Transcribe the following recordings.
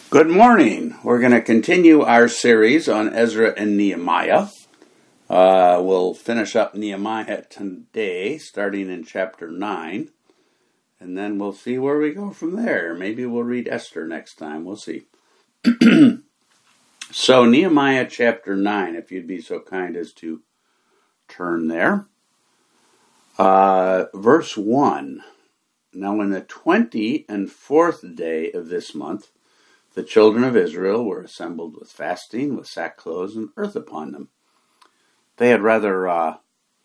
Good morning. We're going to continue our series on Ezra and Nehemiah. We'll finish up Nehemiah today, starting in chapter 9, and then we'll see where we go from there. Maybe we'll read Esther next time. We'll see. So, Nehemiah chapter 9, if you'd be so kind as to turn there. Verse 1. Now, in the 24th day of this month, the children of Israel were assembled with fasting, with sackcloth and earth upon them. They had rather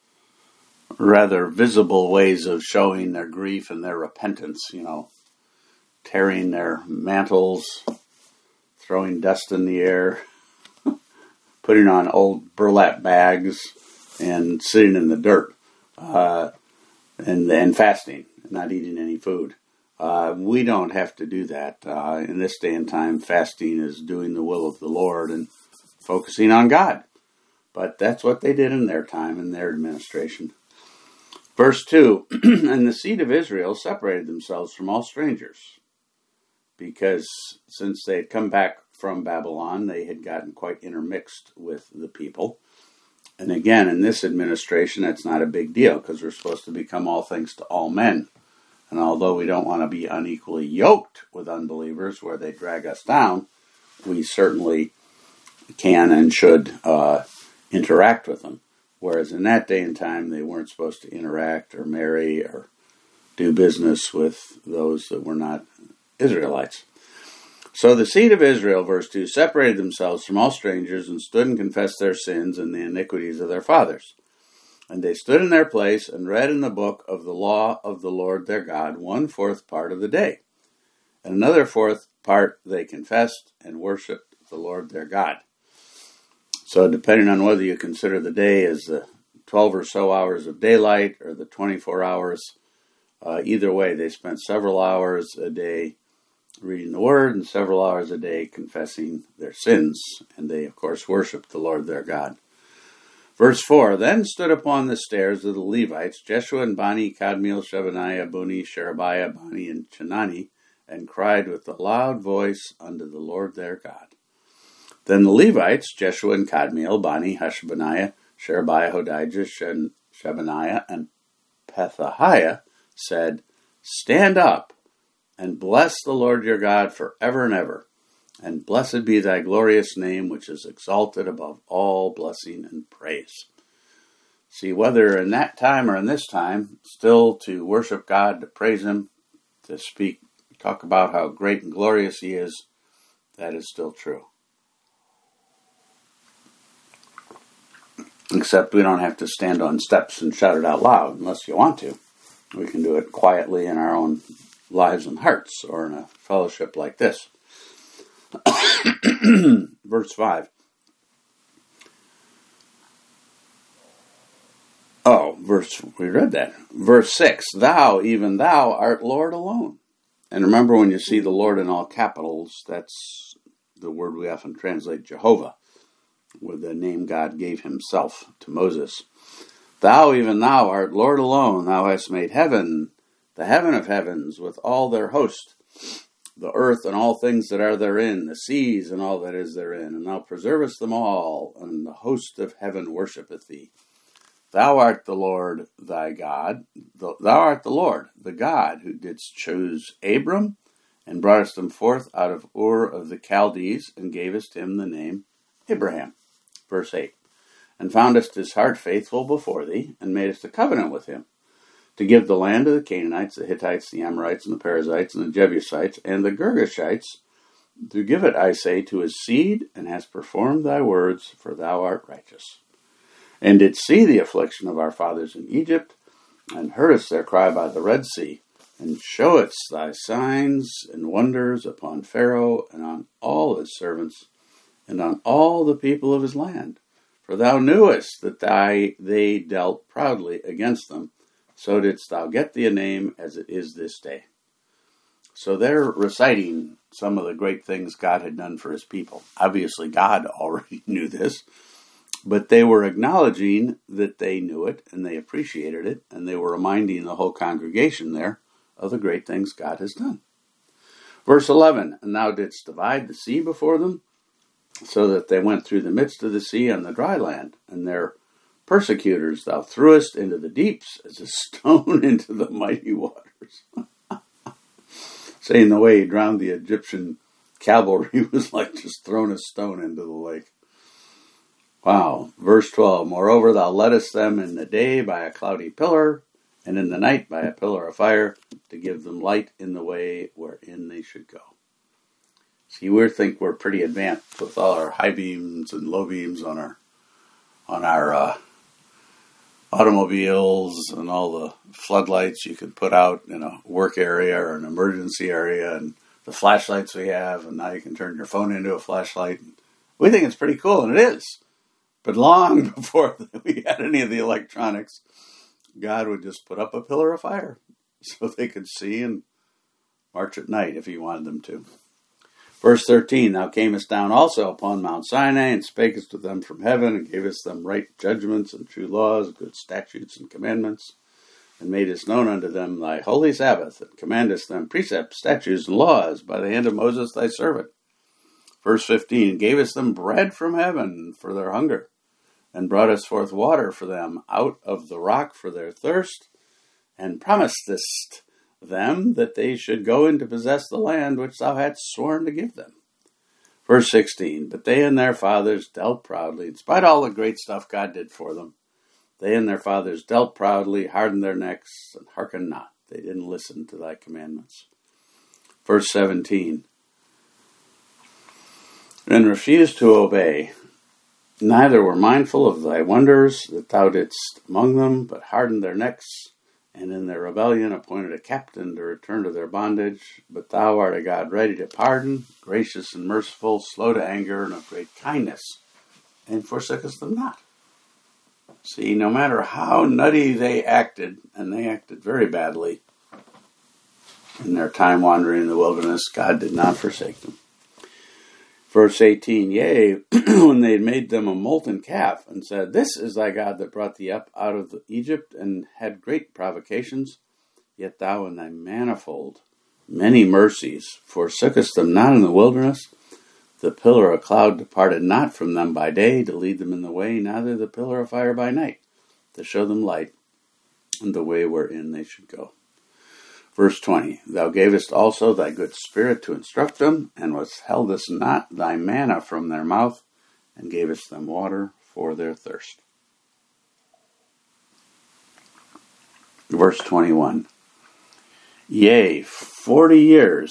visible ways of showing their grief and their repentance, tearing their mantles, throwing dust in the air, putting on old burlap bags, and sitting in the dirt, and fasting, not eating any food. We don't have to do that. In this day and time, fasting is doing the will of the Lord and focusing on God. But that's what they did in their time, in their administration. Verse 2, And the seed of Israel separated themselves from all strangers, because since they had come back from Babylon, they had gotten quite intermixed with the people. And again, in this administration, that's not a big deal, because we're supposed to become all things to all men. And although we don't want to be unequally yoked with unbelievers where they drag us down, we certainly can and should interact with them. Whereas in that day and time, they weren't supposed to interact or marry or do business with those that were not Israelites. So the seed of Israel, verse 2, separated themselves from all strangers and stood and confessed their sins and the iniquities of their fathers. And they stood in their place and read in the book of the law of the Lord their God 1/4 part of the day. And another 4th part they confessed and worshipped the Lord their God. So depending on whether you consider the day as the 12 or so hours of daylight or the 24 hours, either way, they spent several hours a day reading the word and several hours a day confessing their sins. And they, of course, worshipped the Lord their God. Verse 4, Then stood upon the stairs of the Levites, Jeshua and Bani, Kadmiel, Shebaniah, Buni, Sherebiah, Bani, and Chenani, and cried with a loud voice unto the Lord their God. Then the Levites, Jeshua and Kadmiel, Bani, Hashabaniah, Sherebiah, Hodijah, Shebaniah, and Pethahiah, said, Stand up, and bless the Lord your God forever and ever. And blessed be thy glorious name, which is exalted above all blessing and praise. See, whether in that time or in this time, still to worship God, to praise him, to talk about how great and glorious he is, that is still true. Except we don't have to stand on steps and shout it out loud unless you want to. We can do it quietly in our own lives and hearts or in a fellowship like this. Verse 5. We read that. Verse 6, Thou, even thou, art Lord alone. And remember, when you see the Lord in all capitals, that's the word we often translate Jehovah, with the name God gave himself to Moses. Thou, even thou, art Lord alone. Thou hast made heaven, the heaven of heavens, with all their host, the earth and all things that are therein, the seas and all that is therein, and thou preservest them all, and the host of heaven worshipeth thee. Thou art the Lord thy God, thou art the Lord, the God, who didst choose Abram, and broughtest him forth out of Ur of the Chaldees, and gavest him the name Abraham. Verse 8, And foundest his heart faithful before thee, and madest a covenant with him, to give the land to the Canaanites, the Hittites, the Amorites, and the Perizzites, and the Jebusites, and the Girgashites, to give it, I say, to his seed, and hast performed thy words, for thou art righteous. And didst see the affliction of our fathers in Egypt, and heardest their cry by the Red Sea, and showedst thy signs and wonders upon Pharaoh, and on all his servants, and on all the people of his land. For thou knewest that they dealt proudly against them, so didst thou get thee a name as it is this day. So they're reciting some of the great things God had done for his people. Obviously, God already knew this, but they were acknowledging that they knew it and they appreciated it, and they were reminding the whole congregation there of the great things God has done. Verse 11, and thou didst divide the sea before them, so that they went through the midst of the sea on the dry land, and their persecutors thou threwest into the deeps as a stone into the mighty waters. Saying the way he drowned the Egyptian cavalry was like just throwing a stone into the lake. Wow. Verse 12, moreover thou leddest them in the day by a cloudy pillar, and in the night by a pillar of fire, to give them light in the way wherein they should go. See, we think we're pretty advanced with all our high beams and low beams on our automobiles and all the floodlights you can put out in a work area or an emergency area, and the flashlights we have, and now you can turn your phone into a flashlight. We think it's pretty cool, and it is. But long before we had any of the electronics, God would just put up a pillar of fire so they could see and march at night if he wanted them to. Verse 13, thou camest down also upon Mount Sinai, and spakest with them from heaven, and gavest them right judgments and true laws, good statutes and commandments, and madest known unto them thy holy Sabbath, and commandest them precepts, statutes, and laws by the hand of Moses thy servant. Verse 15, gavest them bread from heaven for their hunger, and broughtest forth water for them out of the rock for their thirst, and promisest them that they should go in to possess the land which thou hadst sworn to give them. Verse 16, but they and their fathers dealt proudly. In spite of all the great stuff God did for them, they and their fathers dealt proudly, hardened their necks, and hearkened not. They didn't listen to thy commandments. Verse 17, and refused to obey, neither were mindful of thy wonders that thou didst among them, but hardened their necks, and in their rebellion appointed a captain to return to their bondage. But thou art a God ready to pardon, gracious and merciful, slow to anger, and of great kindness, and forsookest them not. See, no matter how nutty they acted, and they acted very badly in their time wandering in the wilderness, God did not forsake them. Verse 18, yea, when they had made them a molten calf, and said, this is thy God that brought thee up out of Egypt, and had great provocations, yet thou in thy manifold many mercies forsookest them not in the wilderness. The pillar of cloud departed not from them by day to lead them in the way, neither the pillar of fire by night to show them light and the way wherein they should go. Verse 20, thou gavest also thy good spirit to instruct them, and withheldest not thy manna from their mouth, and gavest them water for their thirst. Verse 21, yea, 40 years.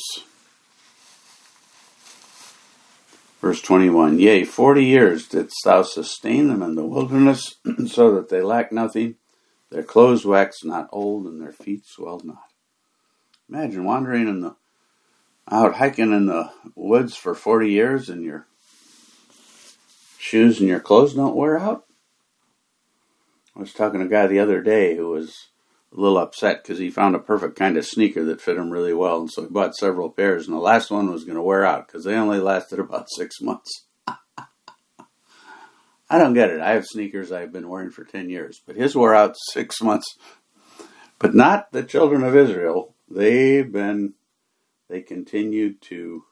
Verse 21, yea, 40 years didst thou sustain them in the wilderness, so that they lacked nothing. Their clothes waxed not old, and their feet swelled not. Imagine wandering out hiking in the woods for 40 years and your shoes and your clothes don't wear out. I was talking to a guy the other day who was a little upset because he found a perfect kind of sneaker that fit him really well, and so he bought several pairs, and the last one was going to wear out because they only lasted about 6 months. I don't get it. I have sneakers I've been wearing for 10 years, but his wore out 6 months. But not the children of Israel. They continued to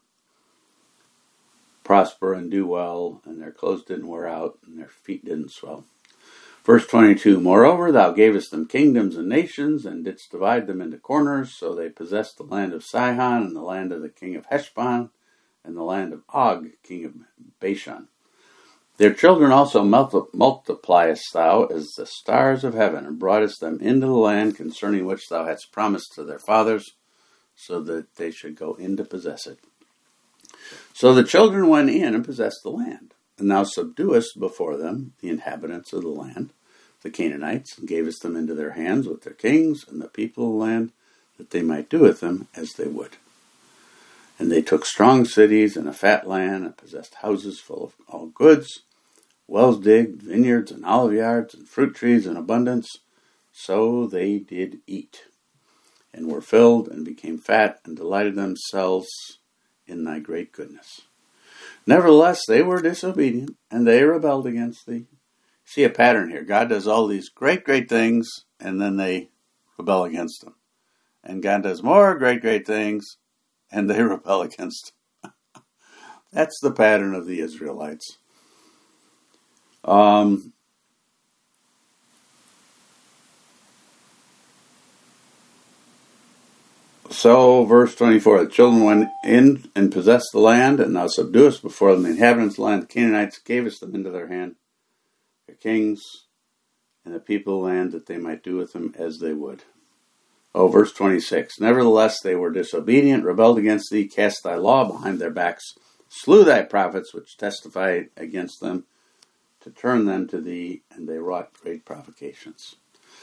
prosper and do well, and their clothes didn't wear out, and their feet didn't swell. Verse 22, moreover, thou gavest them kingdoms and nations, and didst divide them into corners, so they possessed the land of Sihon, and the land of the king of Heshbon, and the land of Og, king of Bashan. Their children also multipliest thou as the stars of heaven, and broughtest them into the land concerning which thou hadst promised to their fathers, so that they should go in to possess it. So the children went in and possessed the land, and thou subduest before them the inhabitants of the land, the Canaanites, and gavest them into their hands with their kings and the people of the land, that they might do with them as they would. And they took strong cities and a fat land, and possessed houses full of all goods, wells digged, vineyards and olive yards, and fruit trees in abundance. So they did eat, and were filled, and became fat, and delighted themselves in thy great goodness. Nevertheless, they were disobedient, and they rebelled against thee. See a pattern here. God does all these great, great things, and then they rebel against him. And God does more great, great things, and they rebel against him. That's the pattern of the Israelites. So, verse 24, the children went in and possessed the land, and thou subduest before them the inhabitants of the land. The Canaanites gavest them into their hand, their kings, and the people of the land, that they might do with them as they would. Verse 26, nevertheless they were disobedient, rebelled against thee, cast thy law behind their backs, slew thy prophets which testified against them, to turn them to thee, and they wrought great provocations.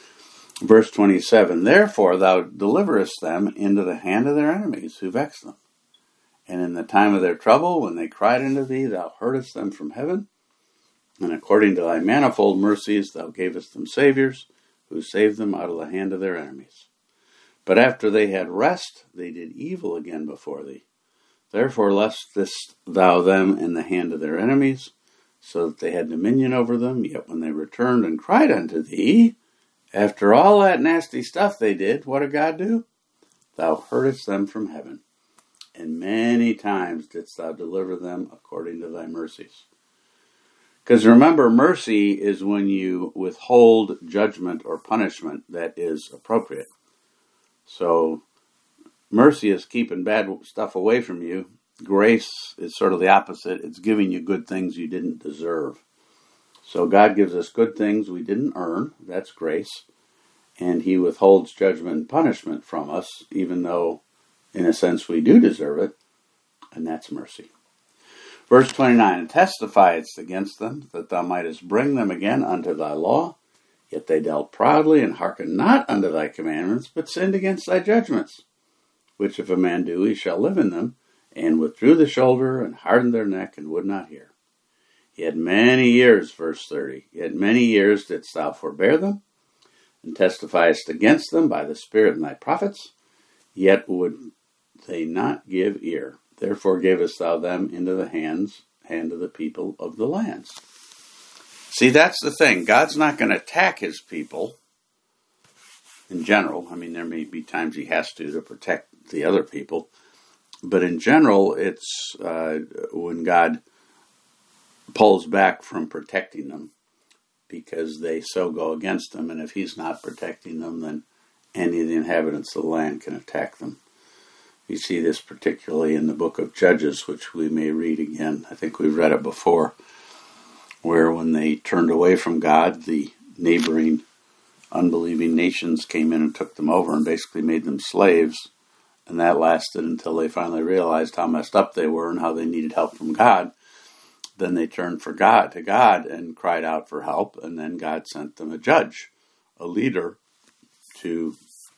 Verse 27, therefore thou deliverest them into the hand of their enemies who vex them. And in the time of their trouble, when they cried unto thee, thou heardest them from heaven. And according to thy manifold mercies, thou gavest them saviors, who saved them out of the hand of their enemies. But after they had rest, they did evil again before thee. Therefore lestest thou them in the hand of their enemies, so that they had dominion over them. Yet when they returned and cried unto thee, after all that nasty stuff they did, what did God do? Thou heardest them from heaven, and many times didst thou deliver them according to thy mercies. Because remember, mercy is when you withhold judgment or punishment that is appropriate. So, mercy is keeping bad stuff away from you. Grace is sort of the opposite. It's giving you good things you didn't deserve. So God gives us good things we didn't earn. That's grace. And he withholds judgment and punishment from us, even though, in a sense, we do deserve it. And that's mercy. Verse 29, and testifiedst against them, that thou mightest bring them again unto thy law. Yet they dealt proudly, and hearkened not unto thy commandments, but sinned against thy judgments. Which if a man do, he shall live in them, and withdrew the shoulder, and hardened their neck, and would not hear. Yet many years, verse 30, yet many years didst thou forbear them, and testifiest against them by the Spirit and thy prophets, yet would they not give ear. Therefore gavest thou them into the hand of the people of the lands. See, that's the thing. God's not going to attack his people in general. I mean, there may be times he has to protect the other people. But in general, it's when God pulls back from protecting them because they so go against him. And if he's not protecting them, then any of the inhabitants of the land can attack them. You see this particularly in the book of Judges, which we may read again. I think we've read it before, where when they turned away from God, the neighboring unbelieving nations came in and took them over and basically made them slaves. And that lasted until they finally realized how messed up they were and how they needed help from God. Then they turned to God and cried out for help. And then God sent them a judge, a leader, to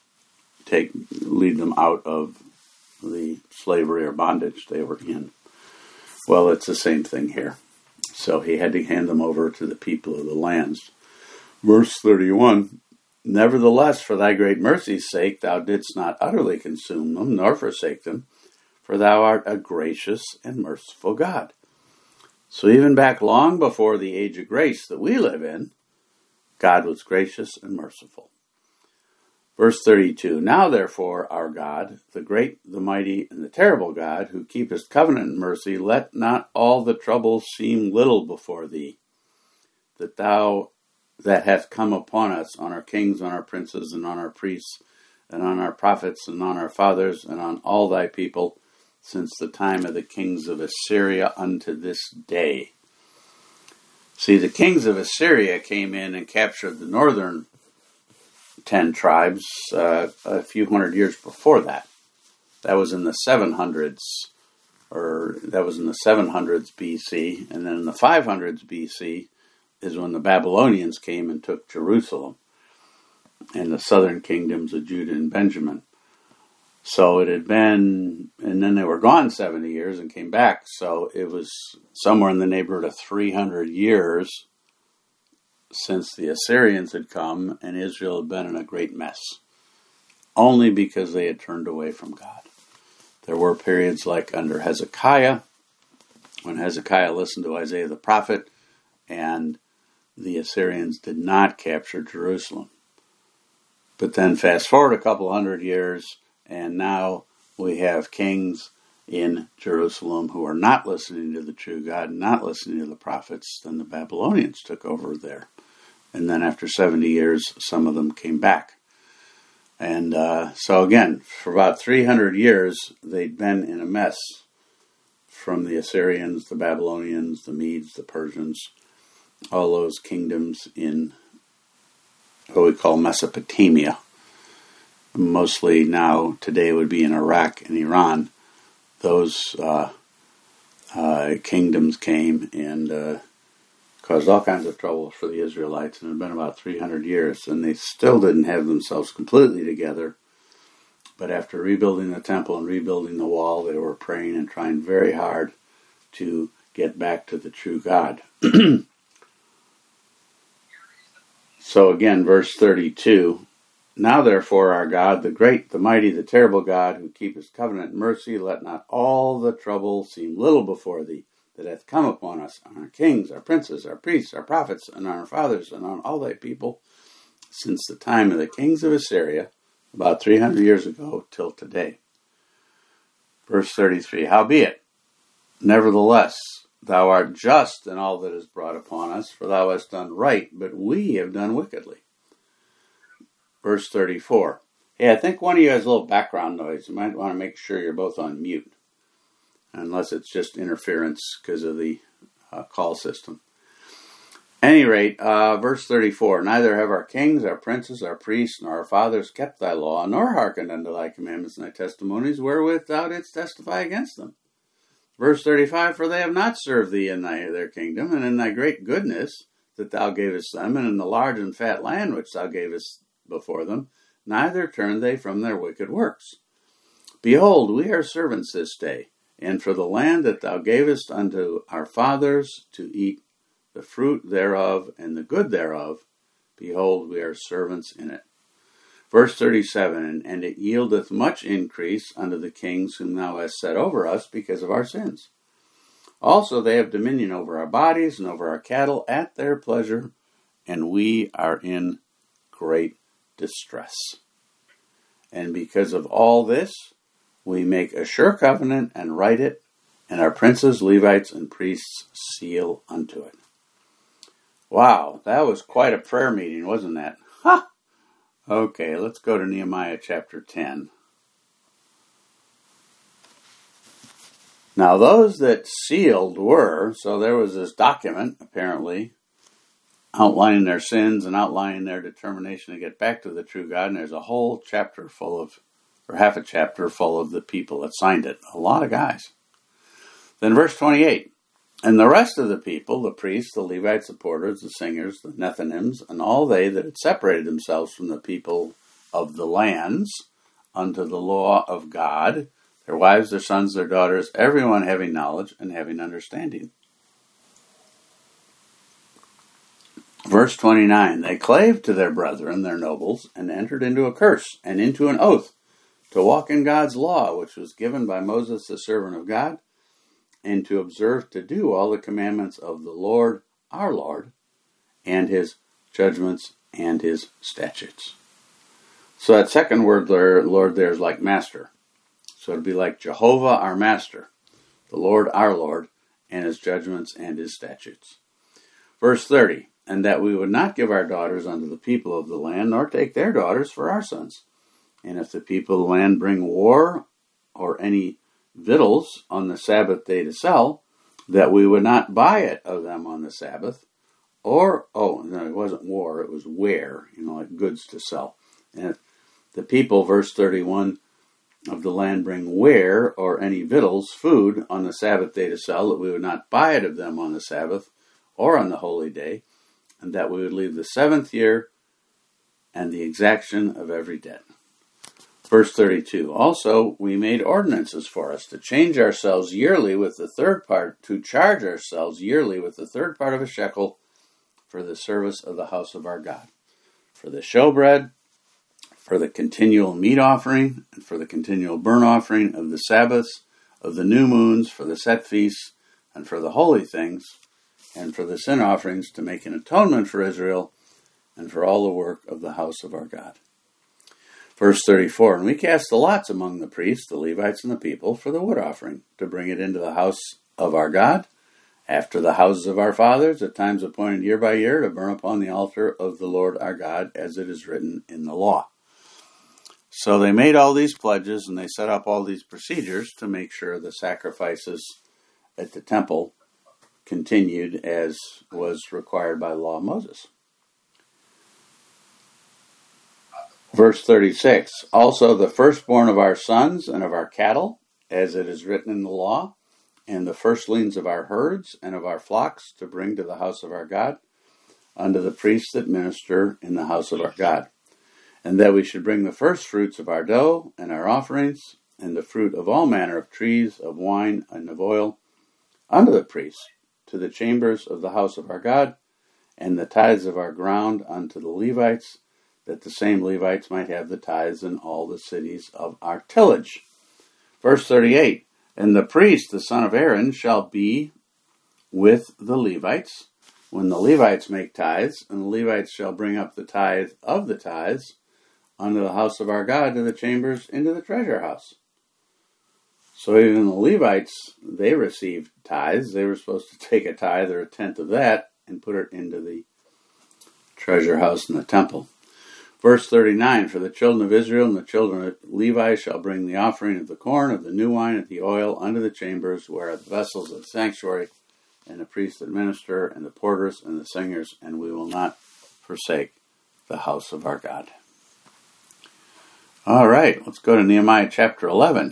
lead them out of the slavery or bondage they were in. Well, it's the same thing here. So he had to hand them over to the people of the lands. Verse 31, nevertheless, for thy great mercy's sake, thou didst not utterly consume them, nor forsake them, for thou art a gracious and merciful God. So even back long before the age of grace that we live in, God was gracious and merciful. Verse 32, now therefore, our God, the great, the mighty, and the terrible God, who keepest covenant and mercy, let not all the troubles seem little before thee, that hath come upon us, on our kings, on our princes, and on our priests, and on our prophets, and on our fathers, and on all thy people, since the time of the kings of Assyria unto this day. See, the kings of Assyria came in and captured the northern 10 tribes a few hundred years before that. That was in the 700s, BC, and then in the 500s BC is when the Babylonians came and took Jerusalem and the southern kingdoms of Judah and Benjamin. So it had been, and then they were gone 70 years and came back. So it was somewhere in the neighborhood of 300 years since the Assyrians had come and Israel had been in a great mess. Only because they had turned away from God. There were periods like under Hezekiah, when Hezekiah listened to Isaiah the prophet, and the Assyrians did not capture Jerusalem. But then fast forward a couple hundred years, and now we have kings in Jerusalem who are not listening to the true God, not listening to the prophets. Then the Babylonians took over there. And then after 70 years, some of them came back. And so again, for about 300 years, they'd been in a mess from the Assyrians, the Babylonians, the Medes, the Persians, all those kingdoms in what we call Mesopotamia. Mostly now, today would be in Iraq and Iran. Those kingdoms came and caused all kinds of trouble for the Israelites, and it had been about 300 years, and they still didn't have themselves completely together. But after rebuilding the temple and rebuilding the wall, they were praying and trying very hard to get back to the true God. So again, verse 32, Now therefore our God, the great, the mighty, the terrible God, who keepeth covenant and mercy, let not all the trouble seem little before thee, that hath come upon us, on our kings, our princes, our priests, our prophets, and on our fathers, and on all thy people, since the time of the kings of Assyria, about 300 years ago, till today. Verse 33, Howbeit, nevertheless, thou art just in all that is brought upon us, for thou hast done right, but we have done wickedly. Verse 34. Hey, I think one of you has a little background noise. You might want to make sure you're both on mute, unless it's just interference because of the call system. Any rate, verse 34, Neither have our kings, our princes, our priests, nor our fathers kept thy law, nor hearkened unto thy commandments and thy testimonies, wherewith thou didst testify against them. Verse 35, For they have not served thee in their kingdom, and in thy great goodness that thou gavest them, and in the large and fat land which thou gavest before them, neither turned they from their wicked works. Behold, we are servants this day, and for the land that thou gavest unto our fathers to eat the fruit thereof and the good thereof, behold, we are servants in it. Verse 37, And it yieldeth much increase unto the kings whom thou hast set over us because of our sins. Also they have dominion over our bodies and over our cattle at their pleasure, and we are in great distress. And because of all this, we make a sure covenant and write it, and our princes, Levites, and priests seal unto it. Wow, that was quite a prayer meeting, wasn't that? Ha! Okay, let's go to Nehemiah chapter 10. Now those that sealed were, so there was this document, apparently, outlining their sins and outlining their determination to get back to the true God, and there's a whole chapter full of, or half a chapter full of the people that signed it. A lot of guys. Then verse 28, And the rest of the people, the priests, the Levites, the porters, the singers, the Nethinims, and all they that had separated themselves from the people of the lands unto the law of God, their wives, their sons, their daughters, everyone having knowledge and having understanding. Verse 29, They clave to their brethren, their nobles, and entered into a curse and into an oath to walk in God's law, which was given by Moses, the servant of God, and to observe to do all the commandments of the Lord, our Lord, and his judgments and his statutes. So that second word there, Lord, there is like master. So it'd be like Jehovah, our master, the Lord, our Lord, and his judgments and his statutes. Verse 30, And that we would not give our daughters unto the people of the land, nor take their daughters for our sons. And if the people of the land bring war or any victuals on the Sabbath day to sell, that we would not buy it of them on the Sabbath, or, no, it wasn't war, it was ware, like goods to sell. And if the people, verse 31, of the land bring ware or any victuals, food, on the Sabbath day to sell, that we would not buy it of them on the Sabbath or on the holy day, and that we would leave the 7th year and the exaction of every debt. Verse 32, Also we made ordinances for us to change ourselves yearly with the third part, to charge ourselves yearly with the third part of a shekel for the service of the house of our God, for the showbread, for the continual meat offering, and for the continual burnt offering of the Sabbaths, of the new moons, for the set feasts, and for the holy things, and for the sin offerings, to make an atonement for Israel, and for all the work of the house of our God. Verse 34, and we cast the lots among the priests, the Levites, and the people for the wood offering, to bring it into the house of our God, after the houses of our fathers, at times appointed year by year, to burn upon the altar of the Lord our God, as it is written in the law. So they made all these pledges, and they set up all these procedures to make sure the sacrifices at the temple continued as was required by the law of Moses. Verse 36, also the firstborn of our sons and of our cattle, as it is written in the law, and the firstlings of our herds and of our flocks, to bring to the house of our God, unto the priests that minister in the house of our God. And that we should bring the first fruits of our dough and our offerings, and the fruit of all manner of trees, of wine, and of oil, unto the priests, to the chambers of the house of our God, and the tithes of our ground unto the Levites, that the same Levites might have the tithes in all the cities of our tillage. Verse 38, and the priest, the son of Aaron, shall be with the Levites, when the Levites make tithes, and the Levites shall bring up the tithe of the tithes unto the house of our God, to the chambers, into the treasure house. So even the Levites, they received tithes. They were supposed to take a tithe or a tenth of that and put it into the treasure house in the temple. Verse 39, for the children of Israel and the children of Levi shall bring the offering of the corn, of the new wine, of the oil, unto the chambers, where are the vessels of the sanctuary, and the priests that minister, and the porters, and the singers, and we will not forsake the house of our God. All right, let's go to Nehemiah chapter 11.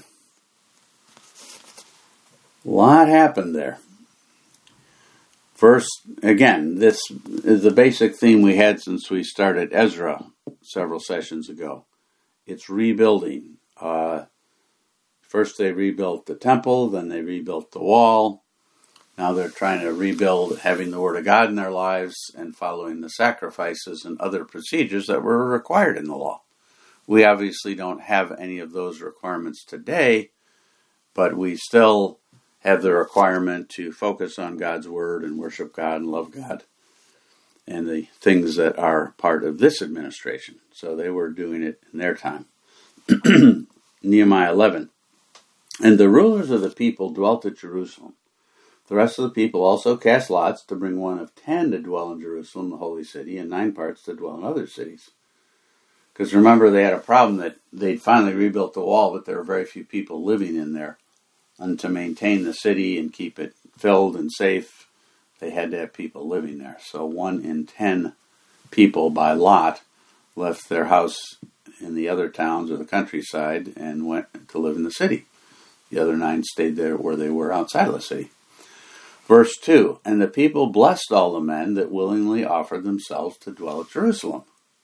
A lot happened there. First, again, this is the basic theme we had since we started Ezra several sessions ago. It's rebuilding. First they rebuilt the temple, then they rebuilt the wall. Now they're trying to rebuild having the Word of God in their lives and following the sacrifices and other procedures that were required in the law. We obviously don't have any of those requirements today, but we still have the requirement to focus on God's Word and worship God and love God and the things that are part of this administration. So they were doing it in their time. Nehemiah 11. And the rulers of the people dwelt at Jerusalem. The rest of the people also cast lots to bring one of 10 to dwell in Jerusalem, the holy city, and 9 parts to dwell in other cities. Because remember, they had a problem that they'd finally rebuilt the wall, but there were very few people living in there. And to maintain the city and keep it filled and safe, they had to have people living there. So 1 in 10 people by lot left their house in the other towns or the countryside and went to live in the city. The other 9 stayed there where they were outside of the city. Verse 2, and the people blessed all the men that willingly offered themselves to dwell at Jerusalem.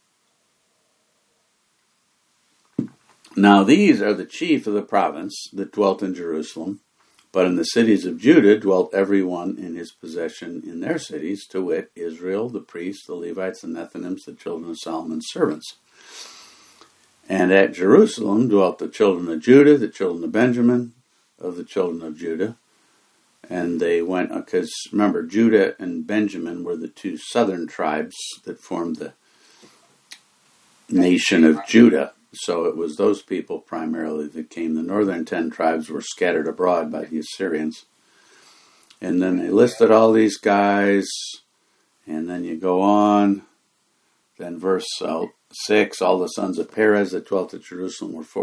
Now these are the chief of the province that dwelt in Jerusalem, but in the cities of Judah dwelt every one in his possession in their cities, to wit, Israel, the priests, the Levites, the Nethinims, the children of Solomon's servants. And at Jerusalem dwelt the children of Judah, the children of Benjamin, of the children of Judah. And they went, because remember, Judah and Benjamin were the 2 southern tribes that formed the nation of Judah. So it was those people primarily that came. The northern 10 tribes were scattered abroad by the Assyrians. And then they listed all these guys. And then you go on. Then verse 6, all the sons of Perez that dwelt at Jerusalem were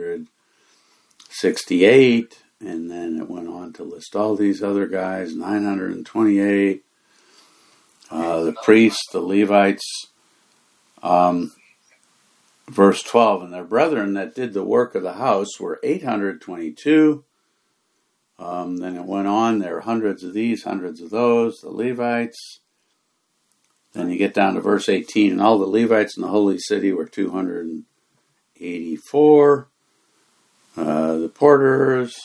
468. And then it went on to list all these other guys, 928. The priests, the Levites. Verse 12, and their brethren that did the work of the house were 822. Then it went on, there were hundreds of these, hundreds of those, the Levites. Then you get down to verse 18, and all the Levites in the holy city were 284. The porters,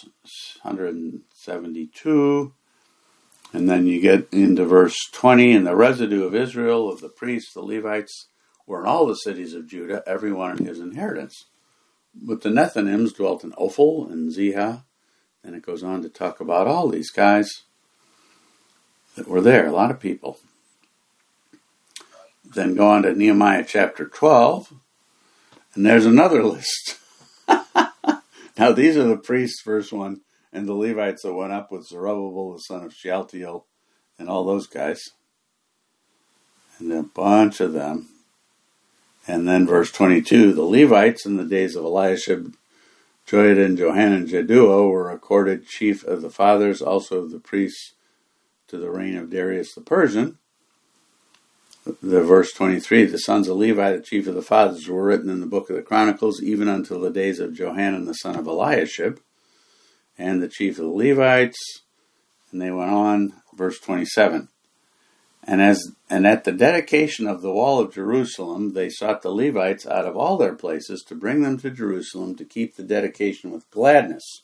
172. And then you get into verse 20, and the residue of Israel, of the priests, the Levites, were in all the cities of Judah, every one in his inheritance. But the Nethinims dwelt in Ophel and Zihah. And it goes on to talk about all these guys that were there, a lot of people. Then go on to Nehemiah chapter 12. And there's another list. Now these are the priests, verse 1, and the Levites that went up with Zerubbabel, the son of Shealtiel, and all those guys. And a bunch of them. And then verse 22, the Levites in the days of Eliashib, Joiada, Johanan, and Jaddua were accorded chief of the fathers, also of the priests, to the reign of Darius the Persian. The verse 23, the sons of Levi, the chief of the fathers, were written in the book of the Chronicles, even until the days of Johanan the son of Eliashib, and the chief of the Levites. And they went on, verse 27. And at the dedication of the wall of Jerusalem, they sought the Levites out of all their places to bring them to Jerusalem to keep the dedication with gladness,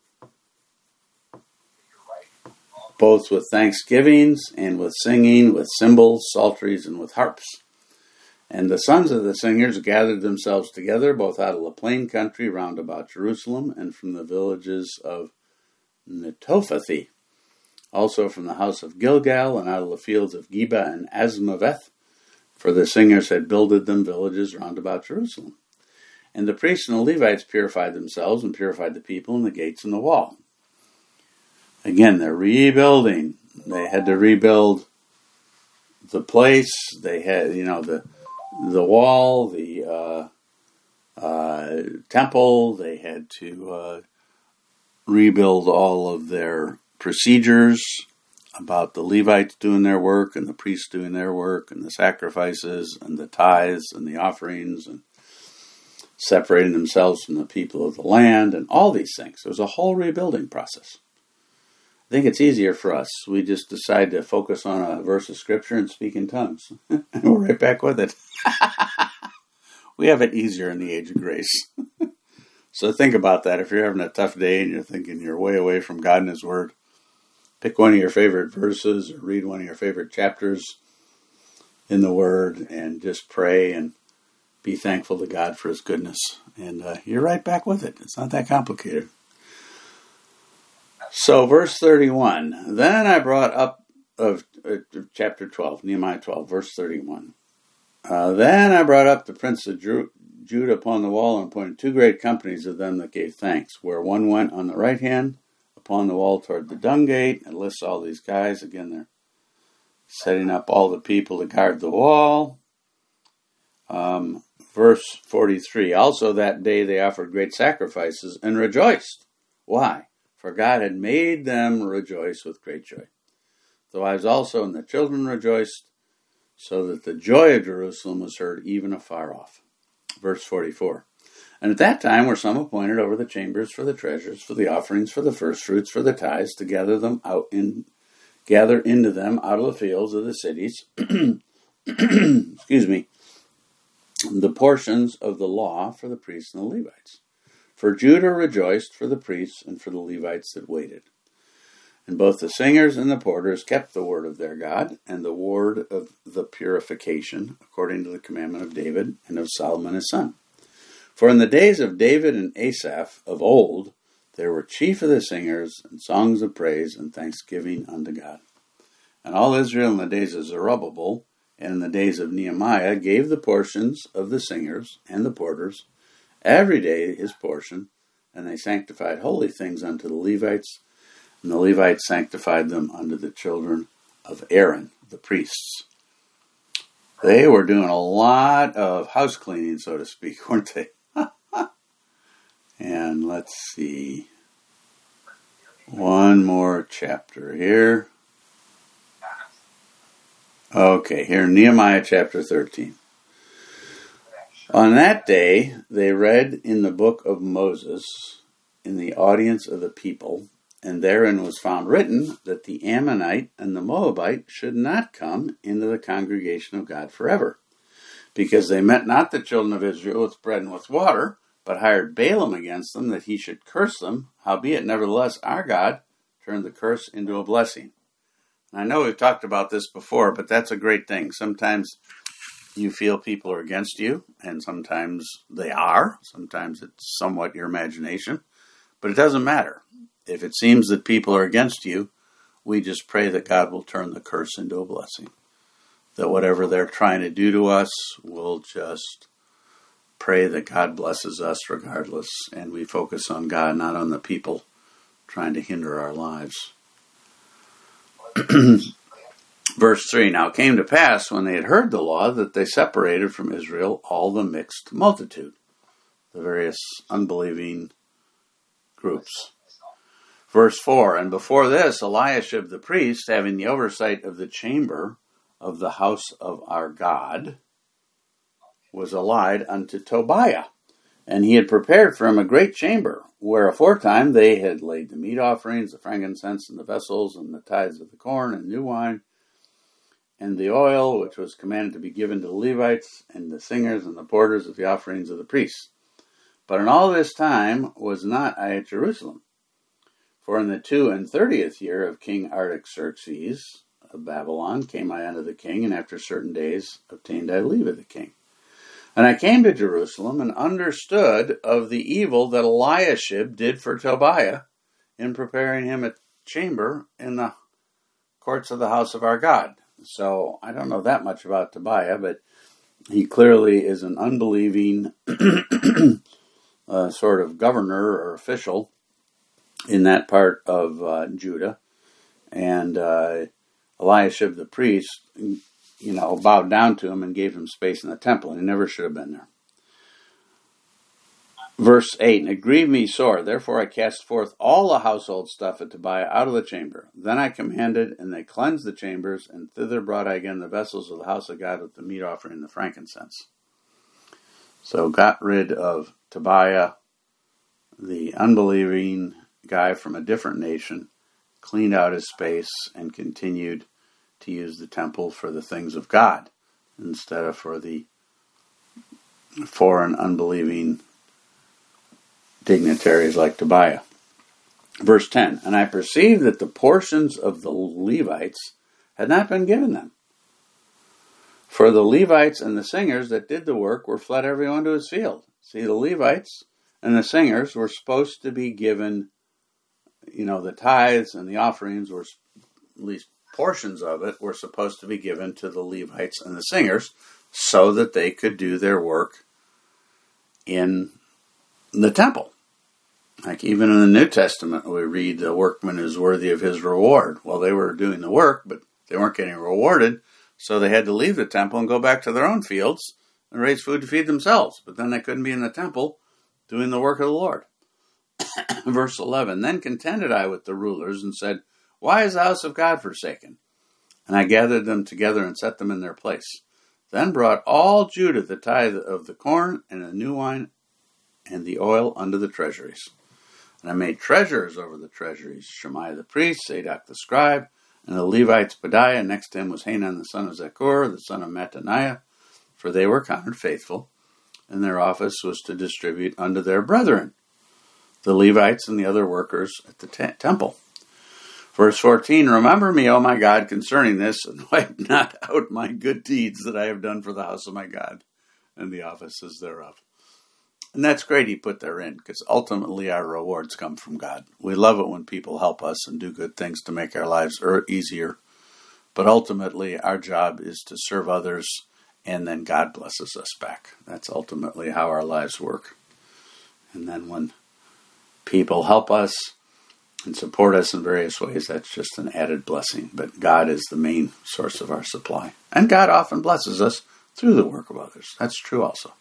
both with thanksgivings and with singing, with cymbals, psalteries, and with harps. And the sons of the singers gathered themselves together, both out of the plain country round about Jerusalem, and from the villages of Netophathi, also from the house of Gilgal, and out of the fields of Geba and Azmaveth, for the singers had builded them villages round about Jerusalem. And the priests and the Levites purified themselves, and purified the people, and the gates and the wall. Again, they're rebuilding. They had to rebuild the place. They had, the wall, the temple. They had to rebuild all of their procedures about the Levites doing their work and the priests doing their work and the sacrifices and the tithes and the offerings and separating themselves from the people of the land and all these things. It was a whole rebuilding process. I think it's easier for us. We just decide to focus on a verse of Scripture and speak in tongues. And we're right back with it. We have it easier in the age of grace. So think about that. If you're having a tough day and you're thinking you're way away from God and His Word, pick one of your favorite verses or read one of your favorite chapters in the Word and just pray and be thankful to God for His goodness. And you're right back with it. It's not that complicated. So, verse 31, then I brought up, of chapter 12, Nehemiah 12, verse 31. Then I brought up the prince of Judah upon the wall and appointed 2 great companies of them that gave thanks, where one went on the right hand upon the wall toward the dung gate, and lists all these guys. Again, they're setting up all the people to guard the wall. Verse 43, also that day they offered great sacrifices and rejoiced. Why? For God had made them rejoice with great joy. The wives also and the children rejoiced, so that the joy of Jerusalem was heard even afar off. Verse 44. And at that time were some appointed over the chambers for the treasures, for the offerings, for the firstfruits, for the tithes, to gather into them out of the fields of the cities, excuse me, the portions of the law for the priests and the Levites. For Judah rejoiced for the priests and for the Levites that waited. And both the singers and the porters kept the word of their God and the word of the purification, according to the commandment of David and of Solomon his son. For in the days of David and Asaph of old, there were chief of the singers and songs of praise and thanksgiving unto God. And all Israel in the days of Zerubbabel and in the days of Nehemiah gave the portions of the singers and the porters every day his portion, and they sanctified holy things unto the Levites, and the Levites sanctified them unto the children of Aaron, the priests. They were doing a lot of house cleaning, so to speak, weren't they? And let's see. One more chapter here. Okay, here Nehemiah chapter 13. On that day, they read in the book of Moses in the audience of the people, and therein was found written that the Ammonite and the Moabite should not come into the congregation of God forever, because they met not the children of Israel with bread and with water, but hired Balaam against them, that he should curse them. Howbeit, nevertheless, our God turned the curse into a blessing. And I know we've talked about this before, but that's a great thing. Sometimes you feel people are against you, and sometimes they are. Sometimes it's somewhat your imagination. But it doesn't matter. If it seems that people are against you, we just pray that God will turn the curse into a blessing. That whatever they're trying to do to us will just pray that God blesses us regardless, and we focus on God, not on the people trying to hinder our lives. Verse 3, now it came to pass when they had heard the law that they separated from Israel all the mixed multitude, the various unbelieving groups. Verse 4, and before this, Eliashib the priest, having the oversight of the chamber of the house of our God, was allied unto Tobiah. And he had prepared for him a great chamber, where aforetime they had laid the meat offerings, the frankincense, and the vessels, and the tithes of the corn, and new wine, and the oil, which was commanded to be given to the Levites, and the singers, and the porters of the offerings of the priests. But in all this time was not I at Jerusalem. For in the 32nd year of King Artaxerxes of Babylon came I unto the king, and after certain days obtained I leave of the king. And I came to Jerusalem, and understood of the evil that Eliashib did for Tobiah, in preparing him a chamber in the courts of the house of our God. So I don't know that much about Tobiah, but he clearly is an unbelieving sort of governor or official in that part of Judah. And Eliashib the priest, bowed down to him and gave him space in the temple, and he never should have been there. Verse 8, and it grieved me sore, therefore I cast forth all the household stuff at Tobiah out of the chamber. Then I commanded, and they cleansed the chambers, and thither brought I again the vessels of the house of God with the meat offering and the frankincense. So got rid of Tobiah, the unbelieving guy from a different nation, cleaned out his space, and continued to use the temple for the things of God instead of for the foreign unbelieving dignitaries like Tobiah. Verse 10, and I perceived that the portions of the Levites had not been given them. For the Levites and the singers that did the work were fled everyone to his field. See, the Levites and the singers were supposed to be given, the tithes and the offerings, were at least portions of it, were supposed to be given to the Levites and the singers so that they could do their work in the temple. Like even in the New Testament, we read the workman is worthy of his reward. Well, they were doing the work, but they weren't getting rewarded, so they had to leave the temple and go back to their own fields and raise food to feed themselves. But then they couldn't be in the temple doing the work of the Lord. Verse 11, then contended I with the rulers and said, why is the house of God forsaken? And I gathered them together and set them in their place. Then brought all Judah the tithe of the corn and the new wine and the oil unto the treasuries. And I made treasurers over the treasuries, Shemaiah the priest, Zadok the scribe, and the Levites Pedaiah. Next to him was Hanan the son of Zaccur, the son of Mattaniah, for they were counted faithful, and their office was to distribute unto their brethren, the Levites and the other workers at the temple. Verse 14, remember me, O my God, concerning this, and wipe not out my good deeds that I have done for the house of my God, and the offices thereof. And that's great he put therein, because ultimately our rewards come from God. We love it when people help us and do good things to make our lives easier. But ultimately our job is to serve others, and then God blesses us back. That's ultimately how our lives work. And then when people help us and support us in various ways, that's just an added blessing. But God is the main source of our supply. And God often blesses us through the work of others. That's true also.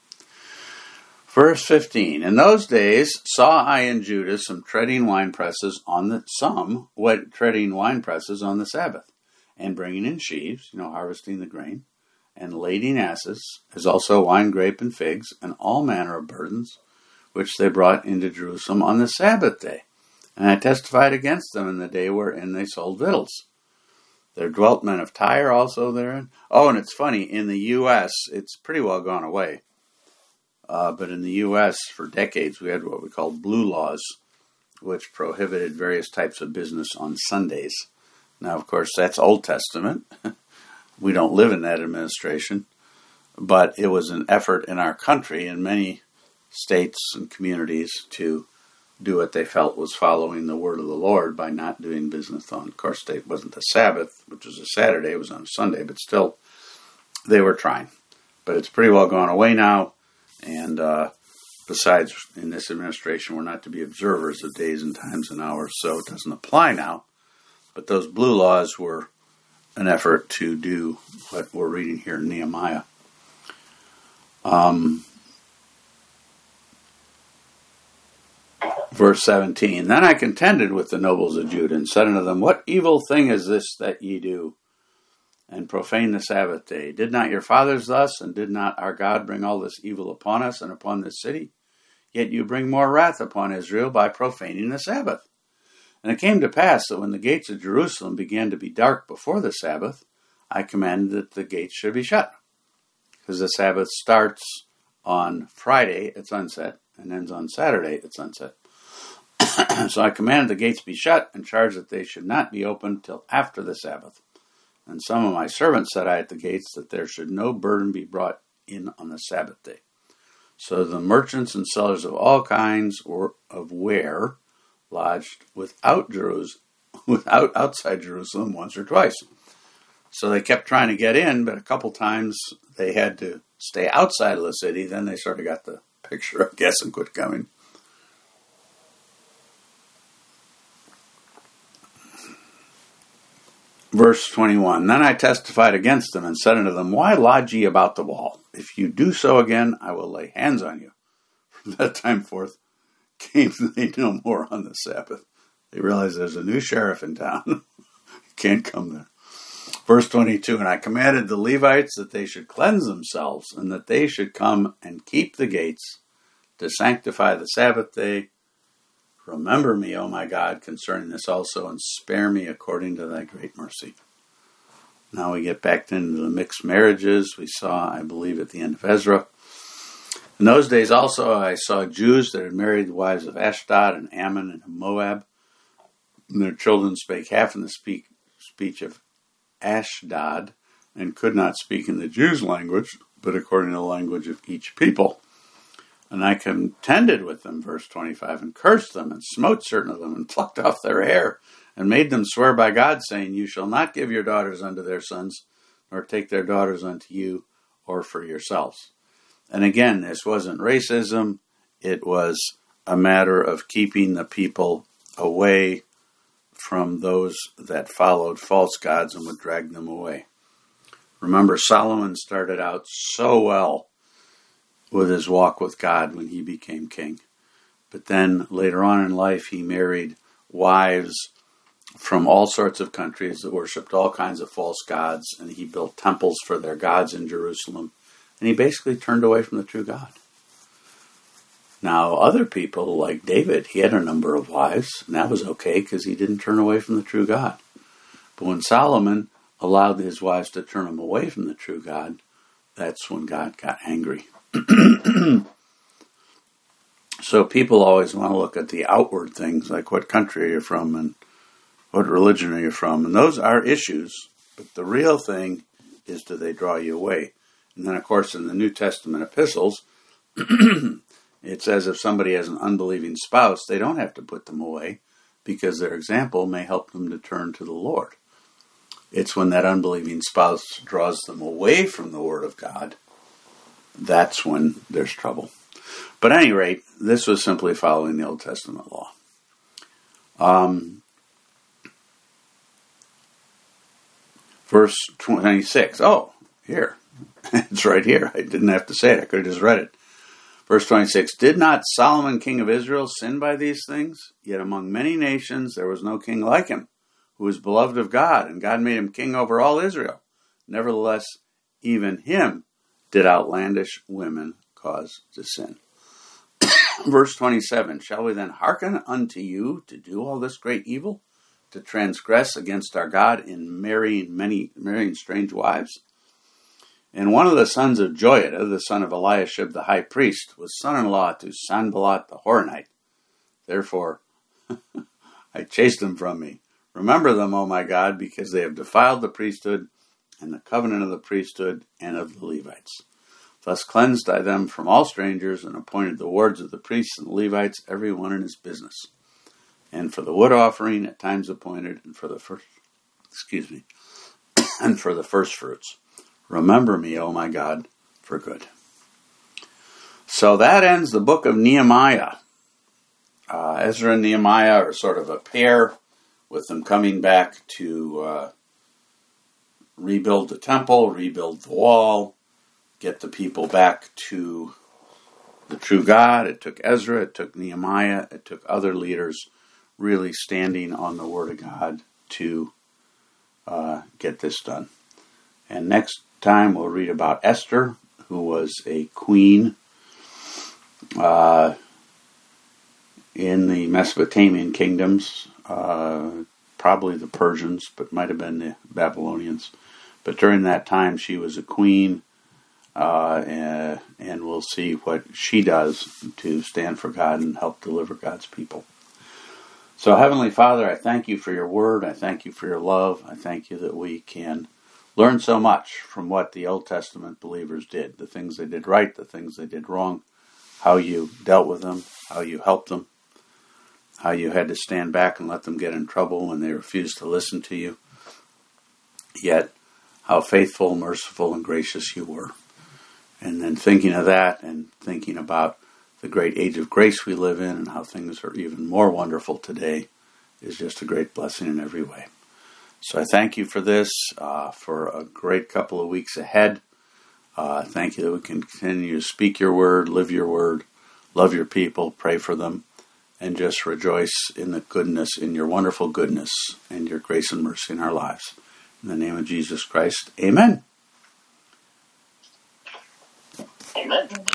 Verse 15, in those days saw I in Judah some treading wine presses on the Sabbath, and bringing in sheaves, harvesting the grain, and lading asses, as also wine, grape, and figs, and all manner of burdens, which they brought into Jerusalem on the Sabbath day. And I testified against them in the day wherein they sold victuals. There dwelt men of Tyre also therein. Oh, and it's funny, in the U.S., it's pretty well gone away. But in the U.S., for decades, we had what we called blue laws, which prohibited various types of business on Sundays. Now, of course, that's Old Testament. We don't live in that administration. But it was an effort in our country, in many states and communities, to do what they felt was following the word of the Lord by not doing business on. Of course, it wasn't the Sabbath, which was a Saturday. It was on a Sunday. But still, they were trying. But it's pretty well gone away now. And besides, in this administration, we're not to be observers of days and times and hours, so it doesn't apply now. But those blue laws were an effort to do what we're reading here in Nehemiah. Verse 17, Then I contended with the nobles of Judah, and said unto them, What evil thing is this that ye do, and profane the Sabbath day? Did not your fathers thus, and did not our God bring all this evil upon us and upon this city? Yet you bring more wrath upon Israel by profaning the Sabbath. And it came to pass that when the gates of Jerusalem began to be dark before the Sabbath, I commanded that the gates should be shut, because the Sabbath starts on Friday at sunset and ends on Saturday at sunset. So I commanded the gates be shut, and charged that they should not be opened till after the Sabbath. And some of my servants set I at the gates, that there should no burden be brought in on the Sabbath day. So the merchants and sellers of all kinds of ware lodged outside Jerusalem once or twice. So they kept trying to get in, but a couple times they had to stay outside of the city. Then they sort of got the picture, I guess, and quit coming. Verse 21, Then I testified against them, and said unto them, Why lodge ye about the wall? If you do so again, I will lay hands on you. From that time forth came they no more on the Sabbath. They realized there's a new sheriff in town. You can't come there. Verse 22, And I commanded the Levites that they should cleanse themselves, and that they should come and keep the gates, to sanctify the Sabbath day. Remember me, O my God, concerning this also, and spare me according to thy great mercy. Now we get back into the mixed marriages we saw, I believe, at the end of Ezra. In those days also I saw Jews that had married the wives of Ashdod and Ammon and Moab. And their children spake half in the speech of Ashdod, and could not speak in the Jews' language, but according to the language of each people. And I contended with them, verse 25, and cursed them, and smote certain of them, and plucked off their hair, and made them swear by God, saying, You shall not give your daughters unto their sons, nor take their daughters unto you, or for yourselves. And again, this wasn't racism, it was a matter of keeping the people away from those that followed false gods and would drag them away. Remember, Solomon started out so well with his walk with God when he became king. But then later on in life, he married wives from all sorts of countries that worshipped all kinds of false gods, and he built temples for their gods in Jerusalem. And he basically turned away from the true God. Now, other people, like David, he had a number of wives, and that was okay because he didn't turn away from the true God. But when Solomon allowed his wives to turn him away from the true God, that's when God got angry. So people always want to look at the outward things, like what country are you from and what religion are you from, and those are issues, but the real thing is, do they draw you away? And then, of course, in the New Testament epistles, it says if somebody has an unbelieving spouse, they don't have to put them away, because their example may help them to turn to the Lord. It's when that unbelieving spouse draws them away from the Word of God, that's when there's trouble. But at any rate, this was simply following the Old Testament law. Verse 26. Oh, here. It's right here. I didn't have to say it. I could have just read it. Verse 26. Did not Solomon, king of Israel, sin by these things? Yet among many nations there was no king like him, who was beloved of God, and God made him king over all Israel. Nevertheless, even him did outlandish women cause to sin. Verse 27, Shall we then hearken unto you to do all this great evil, to transgress against our God in marrying strange wives? And one of the sons of Joiada, the son of Eliashib the high priest, was son-in-law to Sanballat the Horonite. Therefore, I chased them from me. Remember them, O my God, because they have defiled the priesthood and the covenant of the priesthood and of the Levites. Thus cleansed I them from all strangers, and appointed the wards of the priests and the Levites, every one in his business. And for the wood offering at times appointed, and for the first fruits. Remember me, O my God, for good. So that ends the book of Nehemiah. Ezra and Nehemiah are sort of a pair, with them coming back to rebuild the temple, rebuild the wall, get the people back to the true God. It took Ezra, it took Nehemiah, it took other leaders really standing on the Word of God to get this done. And next time we'll read about Esther, who was a queen in the Mesopotamian kingdoms, probably the Persians, but might have been the Babylonians. But during that time, she was a queen, and we'll see what she does to stand for God and help deliver God's people. So, Heavenly Father, I thank you for your word. I thank you for your love. I thank you that we can learn so much from what the Old Testament believers did, the things they did right, the things they did wrong, how you dealt with them, how you helped them, how you had to stand back and let them get in trouble when they refused to listen to you, yet how faithful, merciful, and gracious you were. And then thinking of that and thinking about the great age of grace we live in and how things are even more wonderful today is just a great blessing in every way. So I thank you for this, for a great couple of weeks ahead. Thank you that we can continue to speak your word, live your word, love your people, pray for them, and just rejoice in the goodness, in your wonderful goodness and your grace and mercy in our lives. In the name of Jesus Christ, amen. Amen.